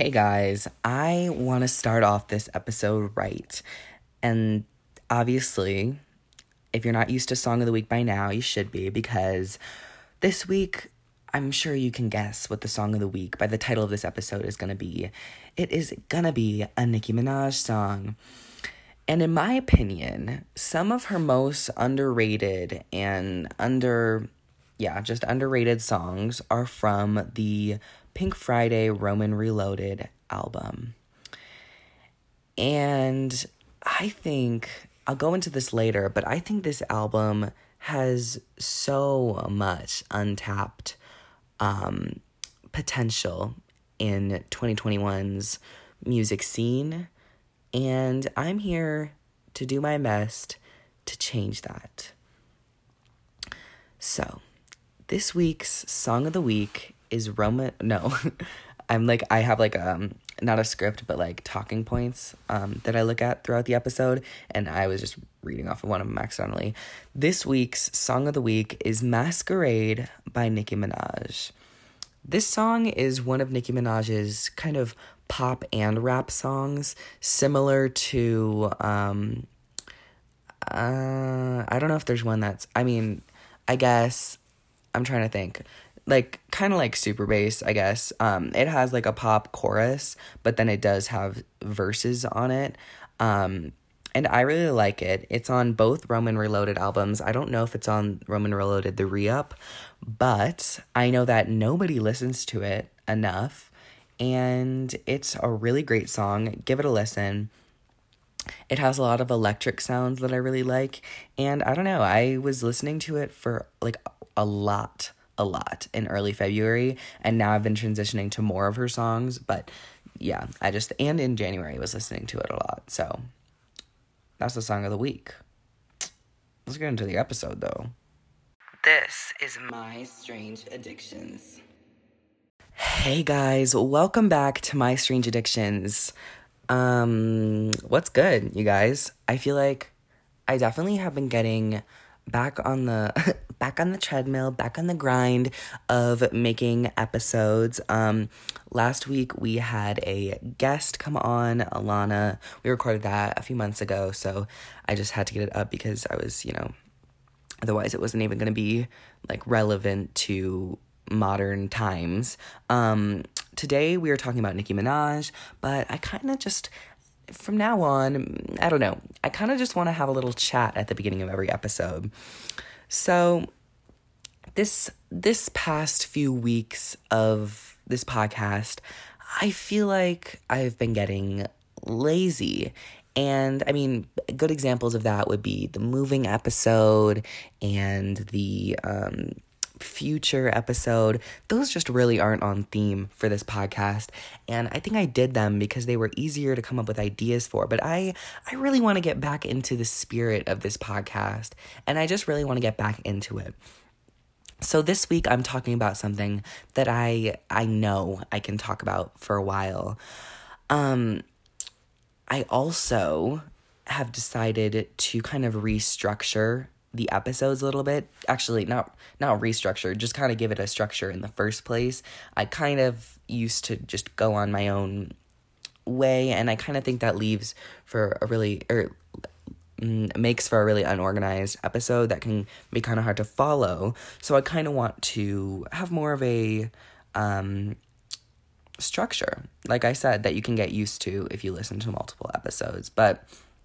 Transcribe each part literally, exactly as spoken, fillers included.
Hey guys, I want to start off this episode right. And obviously, if you're not used to Song of the Week by now, you should be, because this week, I'm sure you can guess what the Song of the Week by the title of this episode is going to be. It is going to be a Nicki Minaj song. And in my opinion, some of her most underrated and under, yeah, just underrated songs are from the Pink Friday Roman Reloaded album. And I think, I'll go into this later, but I think this album has so much untapped um, potential in twenty twenty-one's music scene. And I'm here to do my best to change that. So, this week's Song of the Week is Roman, no, I'm like, I have like, um, not a script, but like talking points, um, that I look at throughout the episode, and I was just reading off of one of them accidentally. This week's Song of the Week is Masquerade by Nicki Minaj. This song is one of Nicki Minaj's kind of pop and rap songs, similar to, um, uh, I don't know if there's one that's, I mean, I guess, I'm trying to think, like, kind of like Super Bass, I guess. Um, it has, like, a pop chorus, but then it does have verses on it, um, and I really like it. It's on both Roman Reloaded albums. I don't know if it's on Roman Reloaded The Re-Up, but I know that nobody listens to it enough, and it's a really great song. Give it a listen. It has a lot of electric sounds that I really like, and I don't know, I was listening to it for, like, a lot, a lot in early February, and now I've been transitioning to more of her songs, but yeah, I just, and in January I was listening to it a lot, so that's the Song of the Week. Let's get into the episode, though. This is My Strange Addictions. Hey guys, welcome back to My Strange Addictions. Um, what's good, you guys? I feel like I definitely have been getting back on the back on the treadmill, back on the grind of making episodes. Um, last week we had a guest come on, Alana. We recorded that a few months ago, so I just had to get it up because I was, you know, otherwise it wasn't even going to be like relevant to modern times. Um, today we are talking about Nicki Minaj, but I kind of just, from now on, I don't know, I kind of just want to have a little chat at the beginning of every episode. So this this past few weeks of this podcast, I feel like I've been getting lazy. And I mean, good examples of that would be the moving episode and the um future episode. Those just really aren't on theme for this podcast, and I think I did them because they were easier to come up with ideas for, but I I really want to get back into the spirit of this podcast, and I just really want to get back into it. So this week I'm talking about something that I I know I can talk about for a while. Um I also have decided to kind of restructure the episodes a little bit. Actually, not not restructure, just kind of give it a structure in the first place. I kind of used to just go on my own way, and I kind of think that leaves for a really, or mm, makes for a really unorganized episode that can be kind of hard to follow. So I kind of want to have more of a um, structure, like I said, that you can get used to if you listen to multiple episodes. But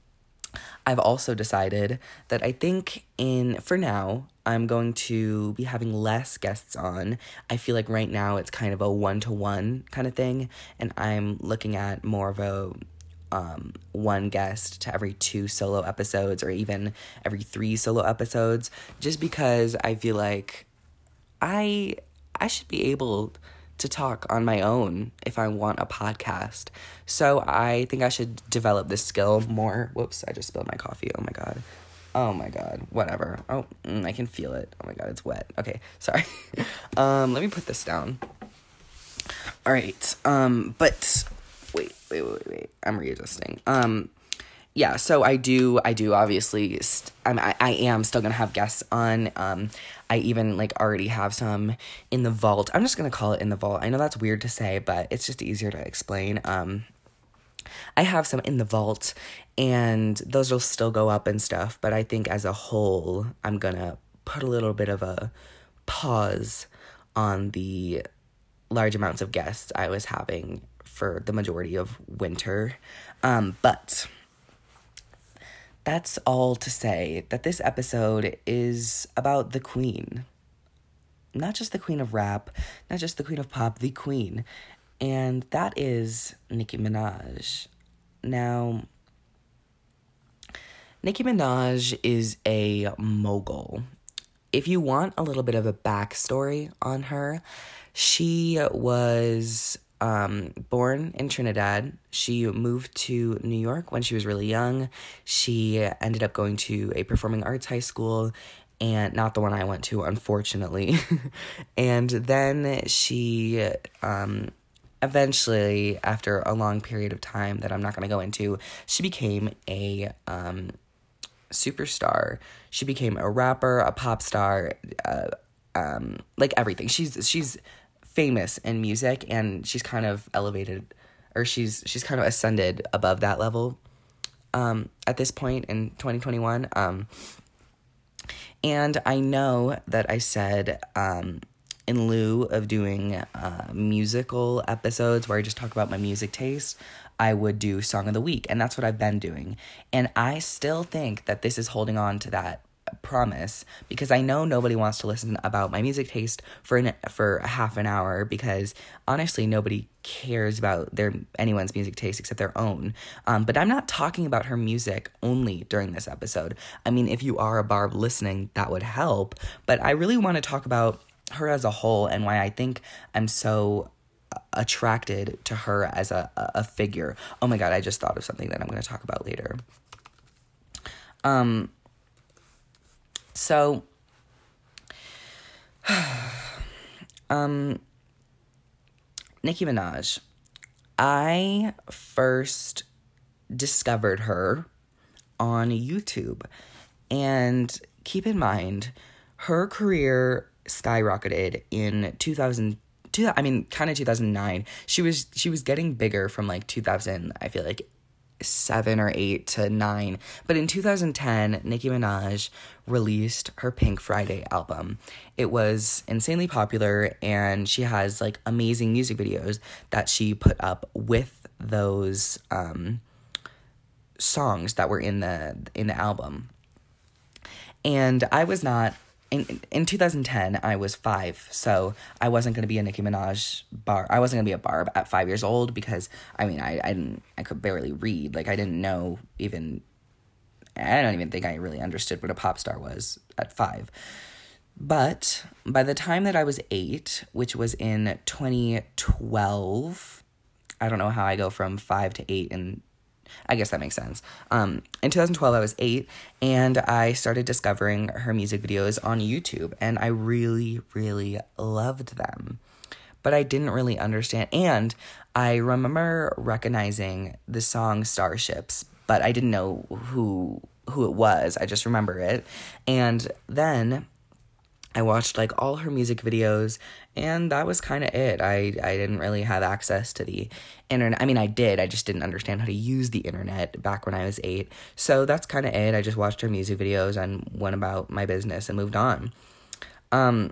I've also decided that I think in, for now, I'm going to be having less guests on. I feel like right now it's kind of a one-to-one kind of thing, and I'm looking at more of a um, one guest to every two solo episodes, or even every three solo episodes, just because I feel like I I should be able to talk on my own if I want a podcast. So I think I should develop this skill more. Whoops, I just spilled my coffee. Oh my god. Oh my god. Whatever. Oh, mm, I can feel it. Oh my god, it's wet. Okay, sorry. um, let me put this down. All right. Um, but wait, wait, wait, wait. I'm readjusting. Um, yeah, so I do, I do obviously, st- I'm, I, I am still gonna have guests on. Um, I even like already have some in the vault. I'm just gonna call it in the vault. I know that's weird to say, but it's just easier to explain. Um, I have some in the vault, and those will still go up and stuff. But I think as a whole, I'm gonna put a little bit of a pause on the large amounts of guests I was having for the majority of winter. Um, but that's all to say that this episode is about the queen. Not just the queen of rap, not just the queen of pop, the queen. And that is Nicki Minaj. Now, Nicki Minaj is a mogul. If you want a little bit of a backstory on her, she was um, born in Trinidad. She moved to New York when she was really young. She ended up going to a performing arts high school, and not the one I went to, unfortunately. And then she um, eventually, after a long period of time that I'm not going to go into, she became a um, superstar. She became a rapper, a pop star, uh, um, like everything. She's she's famous in music, and she's kind of elevated, or she's she's kind of ascended above that level um, at this point in twenty twenty-one. Um, and I know that I said um, in lieu of doing uh, musical episodes where I just talk about my music taste, I would do Song of the Week, and that's what I've been doing. And I still think that this is holding on to that promise, because I know nobody wants to listen about my music taste for an, for a half an hour, because honestly nobody cares about their anyone's music taste except their own. Um, but I'm not talking about her music only during this episode. I mean, if you are a Barb listening, that would help. But I really want to talk about her as a whole, and why I think I'm so attracted to her as a, a figure. Oh my god, I just thought of something that I'm going to talk about later. Um, so, um, Nicki Minaj. I first discovered her on YouTube. And keep in mind, her career skyrocketed in two thousand, two, I mean, kind of two thousand nine. She was she was getting bigger from like two thousand, I feel like seven or eight to nine. But in two thousand ten, Nicki Minaj released her Pink Friday album. It was insanely popular, and she has like amazing music videos that she put up with those um, songs that were in the in the album. And I was not in in two thousand ten. I was five, so I wasn't gonna be a Nicki Minaj bar. I wasn't gonna be a Barb at five years old, because I mean I I didn't I could barely read. Like, I didn't know even. I don't even think I really understood what a pop star was at five. But by the time that I was eight, which was in twenty twelve, I don't know how I go from five to eight, and I guess that makes sense. Um, in two thousand twelve, I was eight, and I started discovering her music videos on YouTube, and I really, really loved them. But I didn't really understand, and I remember recognizing the song Starships, but I didn't know who who it was. I just remember it. And then I watched like all her music videos, and that was kind of it. I, I didn't really have access to the internet. I mean, I did. I just didn't understand how to use the internet back when I was eight. So that's kind of it. I just watched her music videos and went about my business and moved on. Um,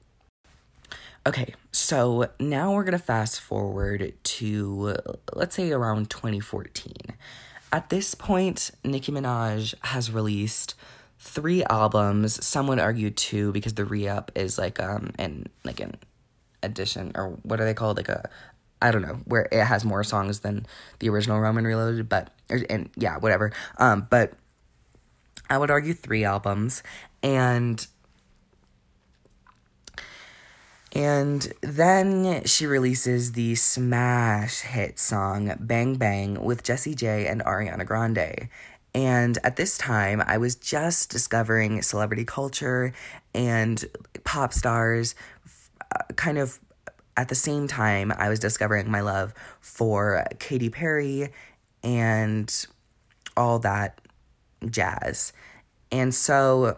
okay, so now we're going to fast forward to, let's say, around twenty fourteen. At this point, Nicki Minaj has released three albums. Some would argue two, because the re-up is like um an like an addition, or what are they called? Like a, I don't know, where it has more songs than the original Roman Reloaded, but or, and yeah, whatever. Um, but I would argue three albums, and and then she releases the smash hit song Bang Bang with Jessie J and Ariana Grande. And at this time, I was just discovering celebrity culture and pop stars. Uh, kind of at the same time, I was discovering my love for Katy Perry and all that jazz. And so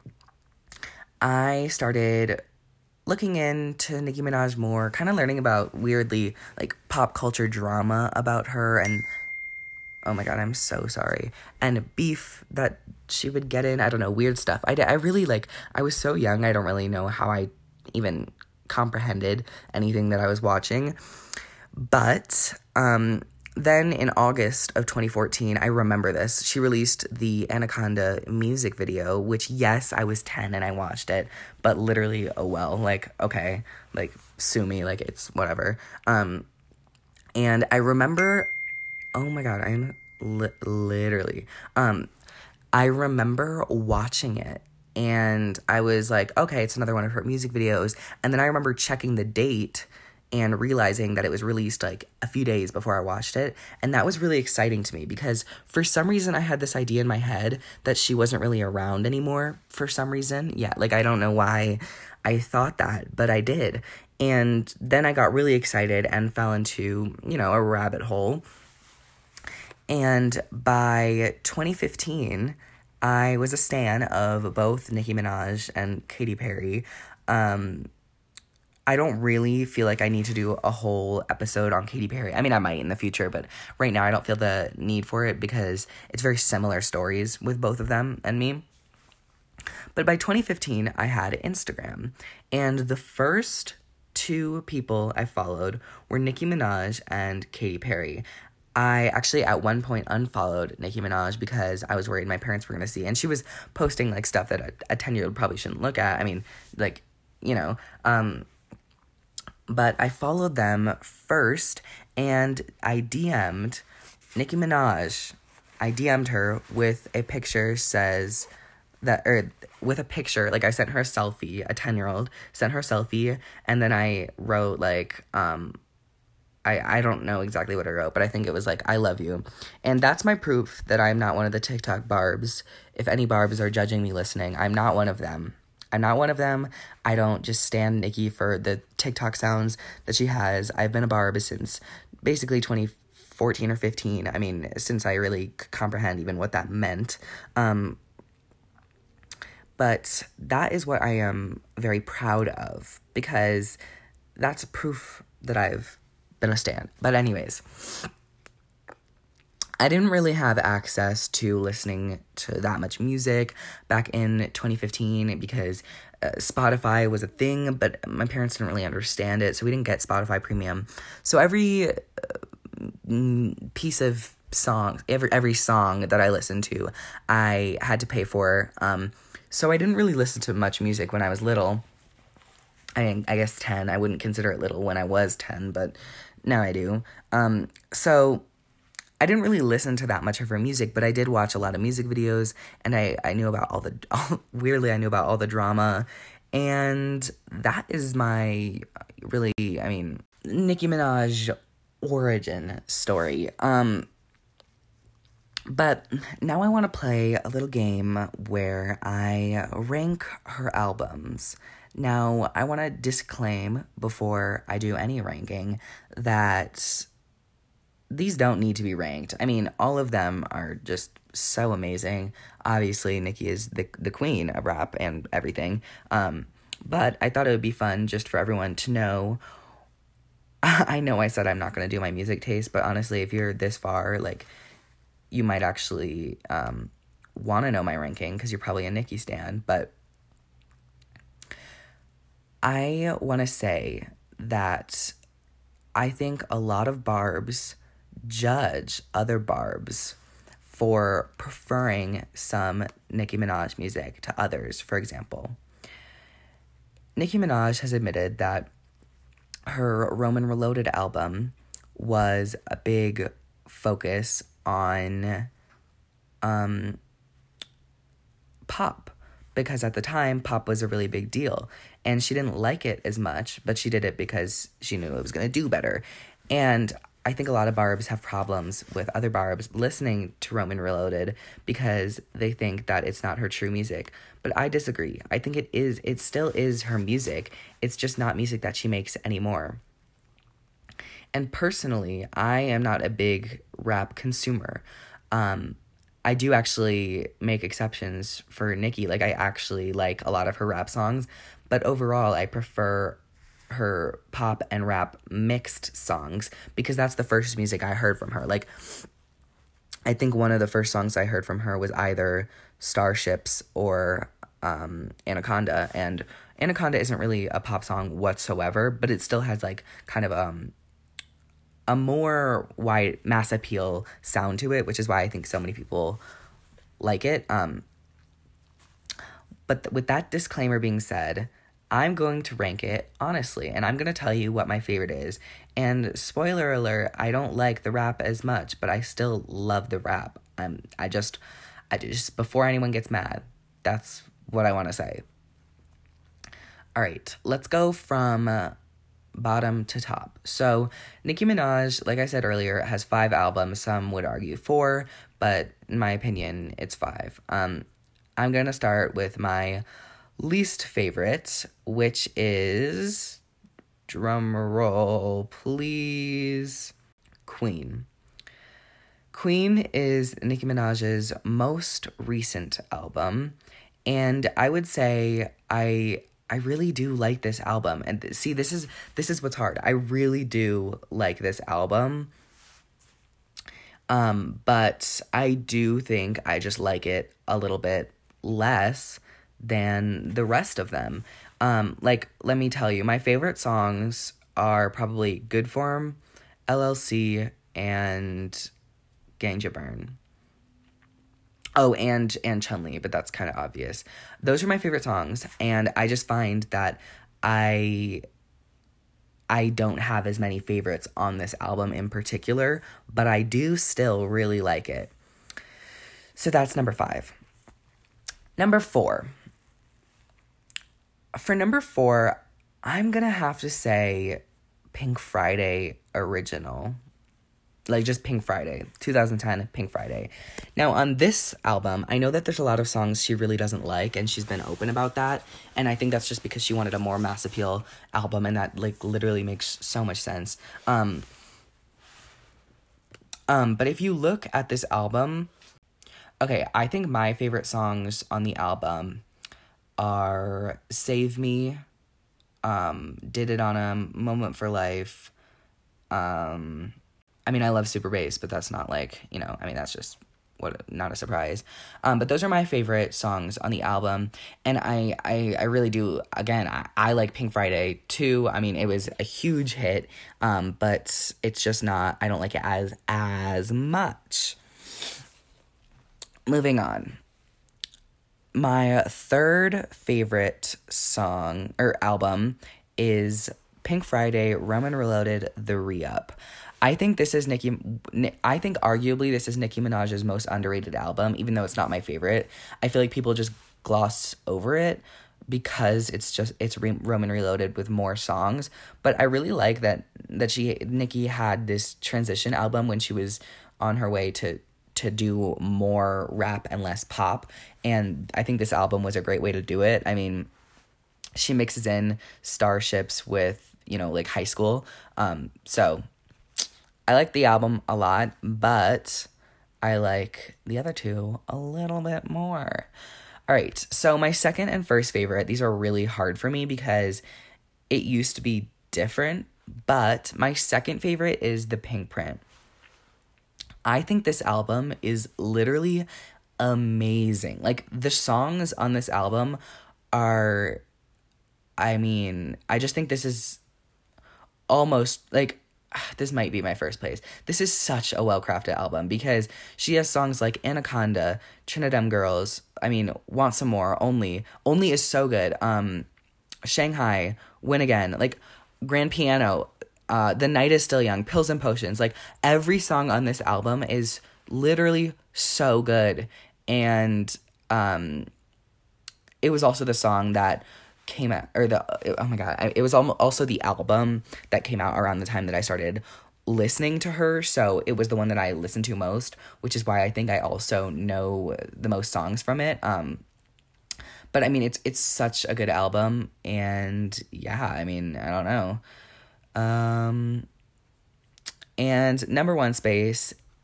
I started looking into Nicki Minaj more, kind of learning about weirdly like pop culture drama about her, and oh my god, I'm so sorry, and beef that she would get in. I don't know, weird stuff. I, I really like, I was so young, I don't really know how I even comprehended anything that I was watching. But um then in August of twenty fourteen, I remember this, she released the Anaconda music video, which, yes, I was ten and I watched it, but literally, oh well, like, okay, like, sue me, like, it's whatever. Um, and I remember, oh my god, I'm li- literally, um, I remember watching it, and I was like, okay, it's another one of her music videos, and then I remember checking the date and realizing that it was released like a few days before I watched it. And that was really exciting to me because for some reason I had this idea in my head that she wasn't really around anymore for some reason. Yeah, like I don't know why I thought that, but I did. And then I got really excited and fell into, you know, a rabbit hole. And by twenty fifteen, I was a stan of both Nicki Minaj and Katy Perry. Um... I don't really feel like I need to do a whole episode on Katy Perry. I mean, I might in the future, but right now I don't feel the need for it because it's very similar stories with both of them and me. But by twenty fifteen, I had Instagram, and the first two people I followed were Nicki Minaj and Katy Perry. I actually at one point unfollowed Nicki Minaj because I was worried my parents were going to see, and she was posting like stuff that a ten-year-old probably shouldn't look at. I mean, like, you know, um... But I followed them first, and I D M'd Nicki Minaj. I D M'd her with a picture says that, or with a picture, like I sent her a selfie, a ten-year-old, sent her a selfie, and then I wrote, like, um, I, I don't know exactly what I wrote, but I think it was, like, I love you. And that's my proof that I'm not one of the TikTok barbs. If any barbs are judging me listening, I'm not one of them. I'm not one of them. I don't just stand Nicki for the TikTok sounds that she has. I've been a barb since basically twenty fourteen or fifteen. I mean, since I really could comprehend even what that meant. Um, but that is what I am very proud of because that's proof that I've been a stan. But anyways, I didn't really have access to listening to that much music back in twenty fifteen because uh, Spotify was a thing, but my parents didn't really understand it, so we didn't get Spotify Premium. So every uh, piece of songs, every every song that I listened to, I had to pay for. Um, so I didn't really listen to much music when I was little. I I guess ten. I wouldn't consider it little when I was ten, but now I do. Um, so I didn't really listen to that much of her music, but I did watch a lot of music videos, and I, I knew about all the, all, weirdly, I knew about all the drama, and that is my, really, I mean, Nicki Minaj origin story. Um, but now I want to play a little game where I rank her albums. Now, I want to disclaim before I do any ranking that these don't need to be ranked. I mean, all of them are just so amazing. Obviously, Nicki is the the queen of rap and everything. Um, but I thought it would be fun just for everyone to know. I know I said I'm not going to do my music taste, but honestly, if you're this far, like, you might actually um, want to know my ranking because you're probably a Nicki stan. But I want to say that I think a lot of barbs judge other barbs for preferring some Nicki Minaj music to others. For example, Nicki Minaj has admitted that her Roman Reloaded album was a big focus on um, pop, because at the time, pop was a really big deal, and she didn't like it as much, but she did it because she knew it was going to do better. And I think a lot of barbs have problems with other barbs listening to Roman Reloaded because they think that it's not her true music. But I disagree. I think it is. It still is her music. It's just not music that she makes anymore. And personally, I am not a big rap consumer. Um, I do actually make exceptions for Nicki. Like, I actually like a lot of her rap songs, but overall, I prefer her pop and rap mixed songs because that's the first music I heard from her. Like, I think one of the first songs I heard from her was either Starships or um, Anaconda, and Anaconda isn't really a pop song whatsoever, but it still has, like, kind of um, a more wide mass appeal sound to it, which is why I think so many people like it. Um, but th- with that disclaimer being said, I'm going to rank it honestly, and I'm going to tell you what my favorite is. And spoiler alert, I don't like the rap as much, but I still love the rap. Um, I just, I just, before anyone gets mad, that's what I want to say. All right, let's go from uh, bottom to top. So Nicki Minaj, like I said earlier, has five albums. Some would argue four, but in my opinion, it's five. Um, I'm going to start with my least favorite, which is, drum roll please, Queen. Queen is Nicki Minaj's most recent album, and I would say I I really do like this album. And th- see, this is this is what's hard. I really do like this album. Um, but I do think I just like it a little bit less than the rest of them. Um, like, let me tell you, my favorite songs are probably Good Form, L L C, and Ganja Burn. Oh, and and Chun-Li, but that's kind of obvious. Those are my favorite songs, and I just find that I I don't have as many favorites on this album in particular, but I do still really like it. So that's number five. Number four. For number four, I'm gonna have to say Pink Friday Original. Like, just Pink Friday. twenty ten, Pink Friday. Now, on this album, I know that there's a lot of songs she really doesn't like, and she's been open about that, and I think that's just because she wanted a more mass appeal album, and that, like, literally makes so much sense. Um, um, but if you look at this album, okay, I think my favorite songs on the album are Save Me, um, Did It on a Moment for Life. um... I mean, I love Super Bass, but that's not like, you know, I mean, that's just what, not a surprise. Um, but those are my favorite songs on the album. And I, I, I really do, again, I, I like Pink Friday too. I mean, it was a huge hit, um, but it's just not, I don't like it as, as much. Moving on. My third favorite song, or album, is Pink Friday, Roman Reloaded, The Re-Up. I think this is Nicki, I think arguably this is Nicki Minaj's most underrated album, even though it's not my favorite. I feel like people just gloss over it because it's just, it's Re- Roman Reloaded with more songs. But I really like that, that she, Nicki had this transition album when she was on her way to, to do more rap and less pop. And I think this album was a great way to do it. I mean, she mixes in Starships with, you know, like high school. Um, so I like the album a lot, but I like the other two a little bit more. All right, so my second and first favorite, these are really hard for me because it used to be different, but my second favorite is The Pink Print. I think this album is literally amazing. Like, the songs on this album are, I mean, I just think this is almost, like, this might be my first place. This is such a well-crafted album because she has songs like Anaconda, Trinidad Girls, I mean, Want Some More, Only. Only is so good. Um, Shanghai, Win Again, like, Grand Piano, uh, The Night Is Still Young, Pills and Potions. Like, every song on this album is literally so good. And um, it was also the song that came out, or the, oh my god, it was also the album that came out around the time that I started listening to her, so it was the one that I listened to most, which is why I think I also know the most songs from it. Um, but I mean, it's it's such a good album, and yeah, I mean, I don't know. Um, and number one space,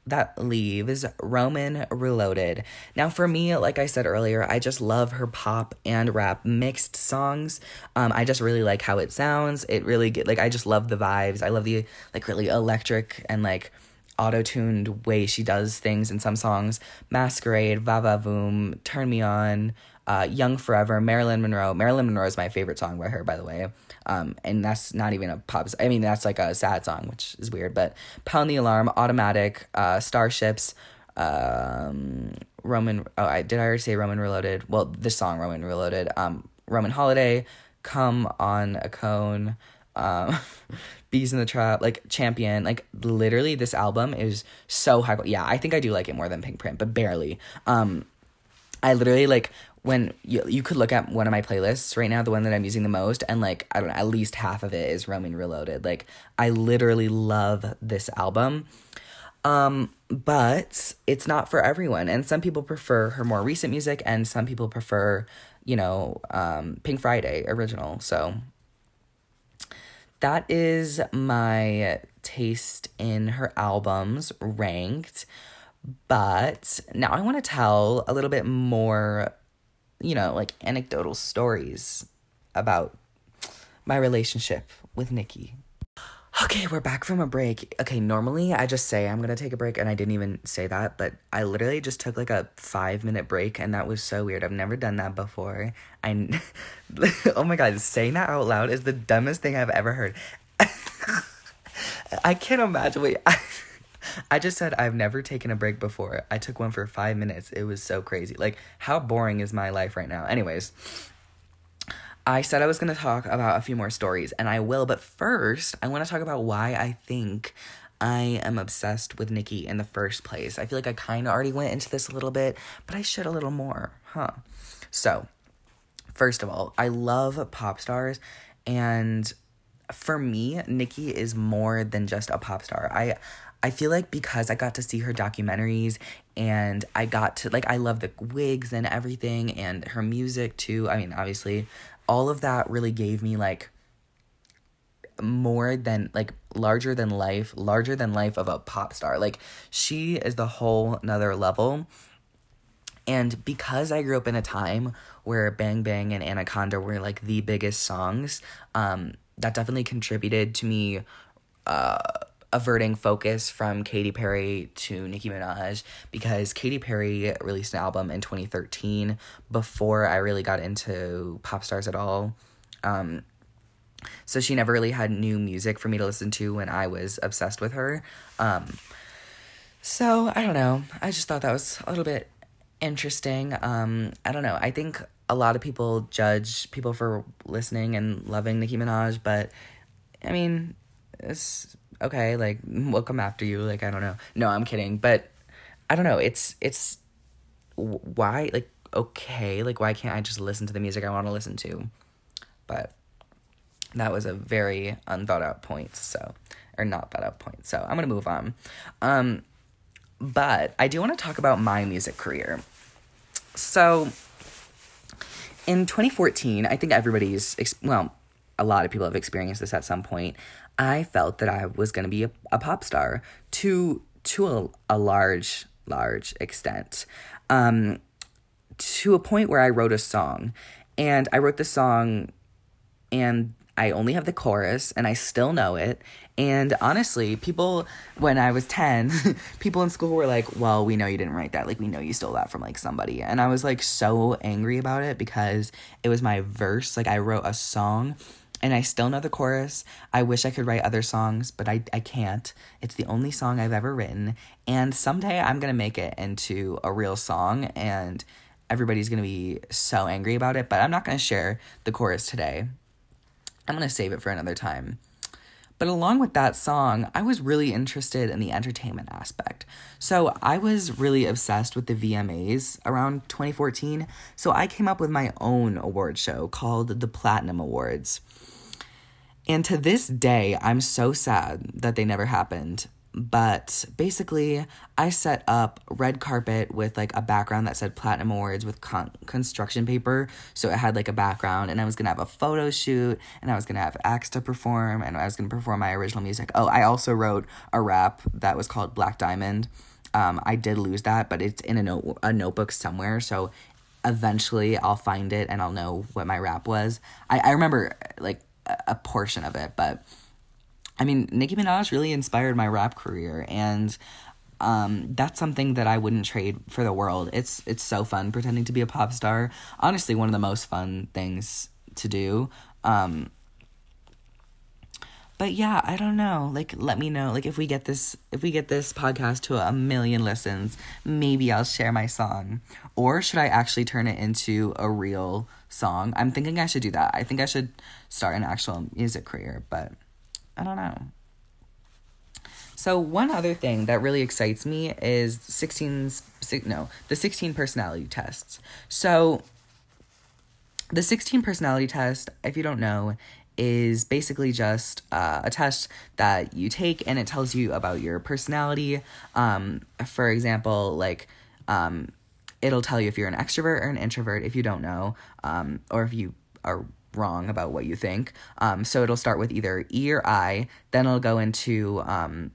that leaves Roman Reloaded. Now, for me, like I said earlier, I just love her pop and rap mixed songs. Um, I just really like how it sounds. It really get like I just love the vibes. I love the like really electric and like auto-tuned way she does things in some songs. Masquerade, Va Va Voom, Turn Me On, uh, Young Forever, Marilyn Monroe. Marilyn Monroe is my favorite song by her, by the way. Um, and that's not even a pop. I mean, that's like a sad song, which is weird. But Pound the Alarm, Automatic, uh, Starships, um, Roman. Oh, I did I already say Roman Reloaded? Well, this song Roman Reloaded. Um, Roman Holiday, Come on a Cone, um, Bees in the Trap, like Champion. Like literally, this album is so high. Yeah, I think I do like it more than Pink Print, but barely. Um, I literally like. When you, you could look at one of my playlists right now, the one that I'm using the most, and like, I don't know, at least half of it is Roman Reloaded. Like, I literally love this album. Um, but it's not for everyone. And some people prefer her more recent music, and some people prefer, you know, um, Pink Friday original. So that is my taste in her albums ranked. But now I want to tell a little bit more, you know, like anecdotal stories about my relationship with Nicki. Okay, we're back from a break. Okay, normally I just say I'm gonna take a break, and I didn't even say that, but I literally just took like a five minute break, and that was so weird. I've never done that before. I, oh my god, saying that out loud is the dumbest thing I've ever heard. I can't imagine. Wait, I, I just said I've never taken a break before. I took one for five minutes. It was so crazy. Like, how boring is my life right now? Anyways, I said I was going to talk about a few more stories, and I will. But first, I want to talk about why I think I am obsessed with Nicki in the first place. I feel like I kind of already went into this a little bit, but I should a little more, huh? So, first of all, I love pop stars, and for me, Nicki is more than just a pop star. I I feel like because I got to see her documentaries, and I got to, like, I love the wigs and everything, and her music too. I mean, obviously, all of that really gave me, like, more than, like, larger than life, larger than life of a pop star. Like, she is the whole nother level. And because I grew up in a time where Bang Bang and Anaconda were, like, the biggest songs, um, that definitely contributed to me, uh, averting focus from Katy Perry to Nicki Minaj, because Katy Perry released an album in twenty thirteen before I really got into pop stars at all. Um, so she never really had new music for me to listen to when I was obsessed with her. Um, so I don't know. I just thought that was a little bit interesting. Um, I don't know. I think a lot of people judge people for listening and loving Nicki Minaj, but I mean, it's okay, like, we'll come after you, like, I don't know. No, I'm kidding, but I don't know, it's, it's, why, like, okay, like, why can't I just listen to the music I want to listen to? But that was a very unthought out point, so, or not thought out point, so I'm gonna move on. Um, but I do want to talk about my music career. So, in twenty fourteen, I think everybody's, well, a lot of people have experienced this at some point. I felt that I was going to be a, a pop star to to a, a large, large extent. Um, to a point where I wrote a song. And I wrote the song, and I only have the chorus, and I still know it. And honestly, people, when I was ten, people in school were like, well, we know you didn't write that. Like, we know you stole that from, like, somebody. And I was, like, so angry about it because it was my verse. Like, I wrote a song, and I still know the chorus. I wish I could write other songs, but I, I can't. It's the only song I've ever written. And someday I'm going to make it into a real song, and everybody's going to be so angry about it. But I'm not going to share the chorus today. I'm going to save it for another time. But along with that song, I was really interested in the entertainment aspect. So I was really obsessed with the V M As around twenty fourteen. So I came up with my own award show called the Platinum Awards. And to this day, I'm so sad that they never happened. But basically, I set up red carpet with, like, a background that said Platinum Awards with con- construction paper. So it had, like, a background, and I was going to have a photo shoot, and I was going to have acts to perform, and I was going to perform my original music. Oh, I also wrote a rap that was called Black Diamond. Um, I did lose that, but it's in a note a notebook somewhere. So eventually I'll find it and I'll know what my rap was. I, I remember like a, a portion of it, but I mean, Nicki Minaj really inspired my rap career, and um, that's something that I wouldn't trade for the world. It's it's so fun pretending to be a pop star. Honestly, one of the most fun things to do. Um, But yeah, I don't know. Like, let me know. Like, if we get this, if we get this podcast to a million listens, maybe I'll share my song. Or should I actually turn it into a real song? I'm thinking I should do that. I think I should start an actual music career, but I don't know. So one other thing that really excites me is sixteen's, no, the sixteen personality tests. So the sixteen personality test, if you don't know, is basically just uh, a test that you take, and it tells you about your personality. Um, for example, like, um, it'll tell you if you're an extrovert or an introvert, if you don't know, um, or if you are wrong about what you think. Um, so it'll start with either E or I, then it'll go into um,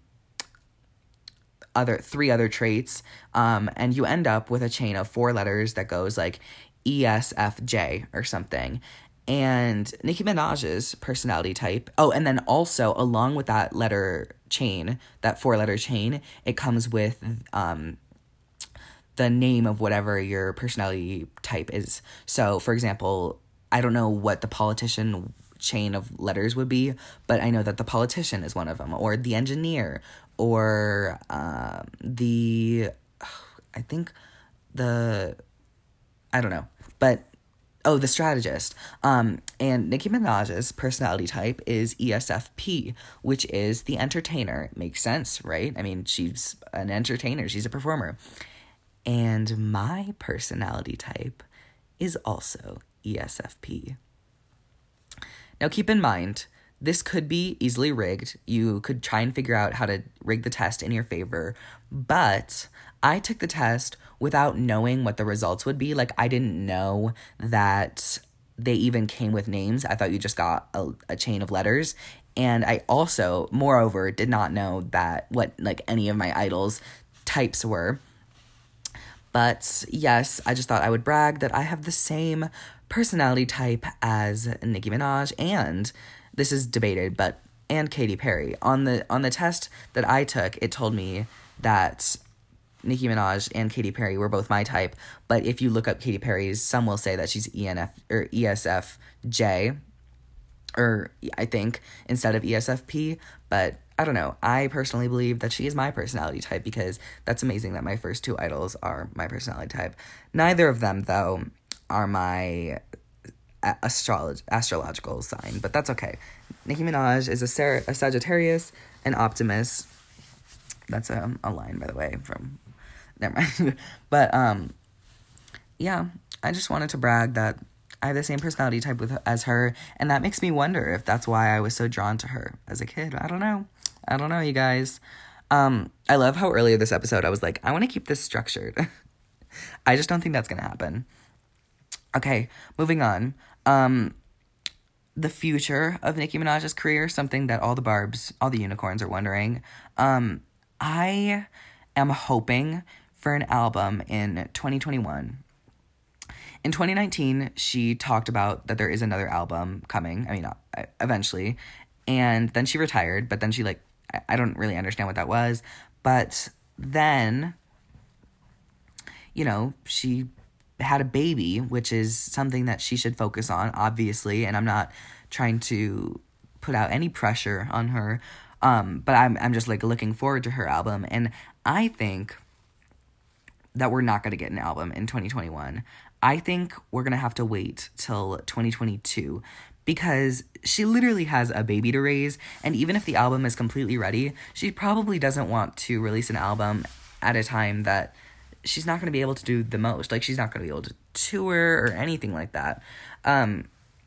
other three other traits, um, and you end up with a chain of four letters that goes like E S F J or something. And Nicki Minaj's personality type, oh, and then also along with that letter chain, that four-letter chain, it comes with um, the name of whatever your personality type is. So, for example, I don't know what the politician chain of letters would be, but I know that the politician is one of them, or the engineer, or uh, the, I think the, I don't know, but Oh, the strategist. Um, and Nicki Minaj's personality type is E S F P, which is the entertainer. Makes sense, right? I mean, she's an entertainer. She's a performer. And my personality type is also E S F P. Now, keep in mind, this could be easily rigged. You could try and figure out how to rig the test in your favor, but I took the test without knowing what the results would be. Like, I didn't know that they even came with names. I thought you just got a, a chain of letters. And I also, moreover, did not know that what, like, any of my idols' types were. But yes, I just thought I would brag that I have the same personality type as Nicki Minaj, and this is debated, but and Katy Perry. On the on the test that I took, it told me that Nicki Minaj and Katy Perry were both my type, but if you look up Katy Perry's, some will say that she's E N F or E S F J, or I think, instead of E S F P, but I don't know. I personally believe that she is my personality type because that's amazing that my first two idols are my personality type. Neither of them, though, are my astrolog- astrological sign, but that's okay. Nicki Minaj is a, Sar- a Sagittarius, an Optimist. That's a, a line, by the way, from... Never mind. But, um, yeah, I just wanted to brag that I have the same personality type with as her, and that makes me wonder if that's why I was so drawn to her as a kid. I don't know. I don't know, you guys. Um, I love how earlier this episode I was like, I want to keep this structured. I just don't think that's going to happen. Okay, moving on. Um, the future of Nicki Minaj's career, something that all the barbs, all the unicorns are wondering. Um, I am hoping for an album in twenty twenty-one. In twenty nineteen, she talked about that there is another album coming. I mean, uh, eventually. And then she retired, but then she, like, I, I don't really understand what that was. But then, you know, she had a baby, which is something that she should focus on, obviously. And I'm not trying to put out any pressure on her. Um, but I'm I'm just, like, looking forward to her album. And I think that we're not going to get an album in twenty twenty-one. I think we're going to have to wait till twenty twenty-two because she literally has a baby to raise, and even if the album is completely ready, she probably doesn't want to release an album at a time that she's not going to be able to do the most. Like, she's not going to be able to tour or anything like that. Um,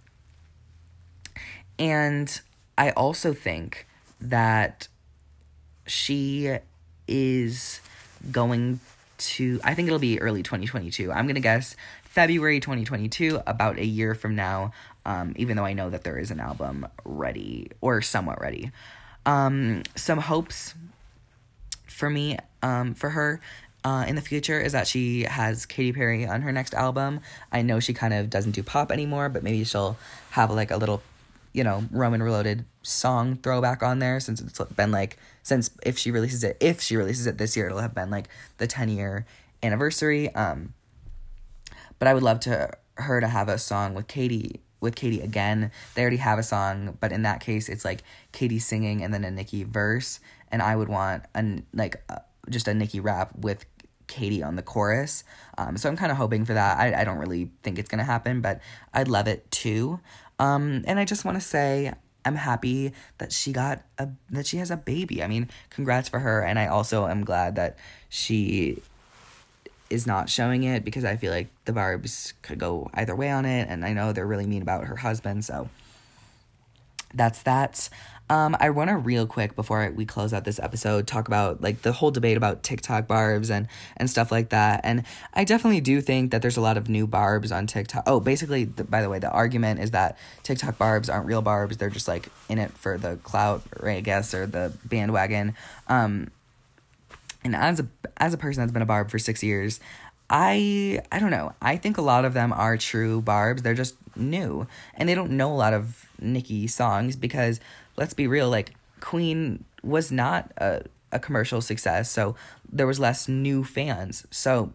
and I also think that she is going to, I think it'll be early twenty twenty-two. I'm going to guess February twenty twenty-two, about a year from now, um, even though I know that there is an album ready, or somewhat ready. Um, some hopes for me, um, for her, uh, in the future is that she has Katy Perry on her next album. I know she kind of doesn't do pop anymore, but maybe she'll have like a little, you know, Roman Reloaded song throwback on there, since it's been like, since if she releases it, if she releases it this year, it'll have been like the ten year anniversary. Um, but I would love to her to have a song with Katy, with Katy again. They already have a song, but in that case, it's like Katy singing and then a Nicki verse, and I would want a, like uh, just a Nicki rap with Katy on the chorus. Um, so I'm kind of hoping for that. I, I don't really think it's gonna happen, but I'd love it too. Um, and I just want to say I'm happy that she got a that she has a baby. I mean, congrats for her. And I also am glad that she is not showing it, because I feel like the Barbs could go either way on it, and I know they're really mean about her husband. So that's that. Um, I want to real quick before we close out this episode talk about like the whole debate about TikTok barbs and and stuff like that. And I definitely do think that there's a lot of new barbs on TikTok. Oh, basically, the, by the way, the argument is that TikTok barbs aren't real barbs. They're just like in it for the clout, right, I guess, or the bandwagon. Um, and as a as a person that's been a barb for six years, I I don't know. I think a lot of them are true barbs. They're just new, and they don't know a lot of Nicki songs, because let's be real, like Queen was not a, a commercial success, so there was less new fans. So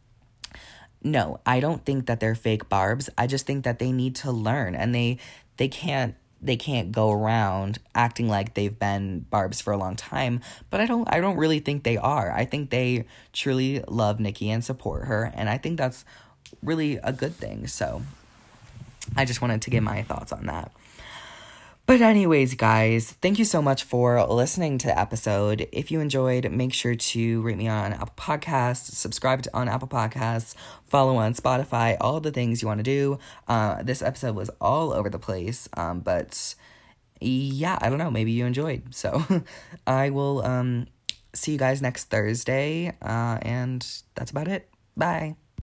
no, I don't think that they're fake barbs. I just think that they need to learn, and they they can't they can't go around acting like they've been barbs for a long time. But I don't I don't really think they are. I think they truly love Nicki and support her, and I think that's really a good thing. So I just wanted to get my thoughts on that. But anyways, guys, thank you so much for listening to the episode. If you enjoyed, make sure to rate me on Apple Podcasts, subscribe to, on Apple Podcasts, follow on Spotify, all the things you want to do. Uh, this episode was all over the place, um, but yeah, I don't know, maybe you enjoyed. So I will um, see you guys next Thursday, uh, and that's about it. Bye.